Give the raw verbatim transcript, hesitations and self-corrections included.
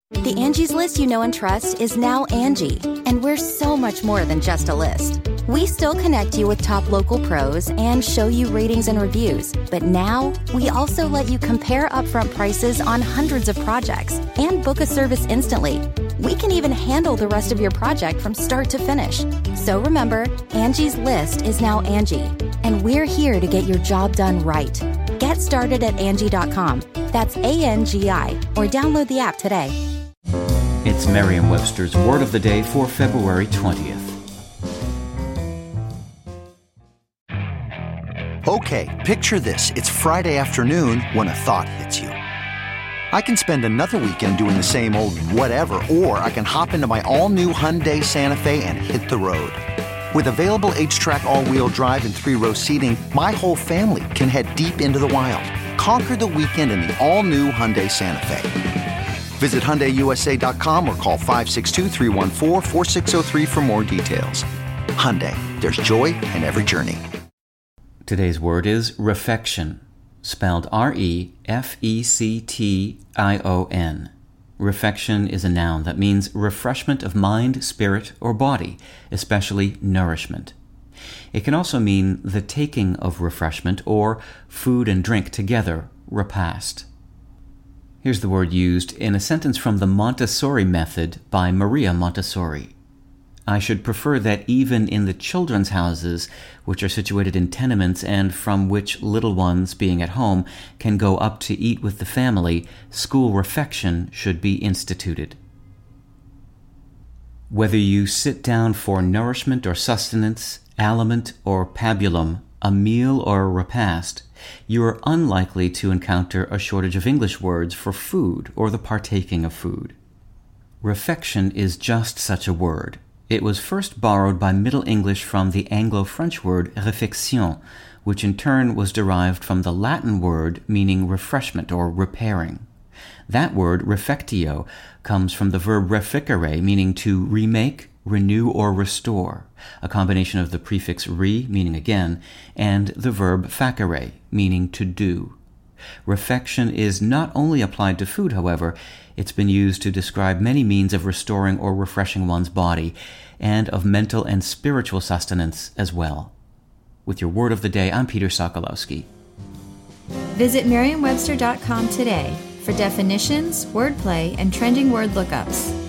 The Angie's List you know and trust is now Angie, and we're so much more than just a list. We still connect you with top local pros and show you ratings and reviews, but now we also let you compare upfront prices on hundreds of projects and book a service instantly. We can even handle the rest of your project from start to finish. So remember, Angie's List is now Angie, and we're here to get your job done right. Get started at Angie dot com. That's A N G I, or download the app today. It's Merriam-Webster's Word of the Day for February twentieth. Okay, picture this. It's Friday afternoon when a thought hits you. I can spend another weekend doing the same old whatever, or I can hop into my all-new Hyundai Santa Fe and hit the road. With available H-Track all-wheel drive and three-row seating, my whole family can head deep into the wild. Conquer the weekend in the all-new Hyundai Santa Fe. Visit Hyundai U S A dot com or call five six two, three one four, four six zero three for more details. Hyundai, there's joy in every journey. Today's word is refection, spelled R E F E C T I O N. Refection is a noun that means refreshment of mind, spirit, or body, especially nourishment. It can also mean the taking of refreshment or food and drink together, repast. Here's the word used in a sentence from the Montessori method by Maria Montessori. I should prefer that even in the children's houses, which are situated in tenements and from which little ones, being at home, can go up to eat with the family, school refection should be instituted. Whether you sit down for nourishment or sustenance, aliment or pabulum, a meal or a repast, you are unlikely to encounter a shortage of English words for food or the partaking of food. Refection is just such a word. It was first borrowed by Middle English from the Anglo-French word réfection, which in turn was derived from the Latin word meaning refreshment or repairing. That word, refectio, comes from the verb reficere, meaning to remake, renew, or restore, a combination of the prefix re, meaning again, and the verb facere, meaning to do. Refection is not only applied to food, however, it's been used to describe many means of restoring or refreshing one's body, and of mental and spiritual sustenance as well. With your Word of the Day, I'm Peter Sokolowski. Visit Merriam Webster dot com today for definitions, wordplay, and trending word lookups.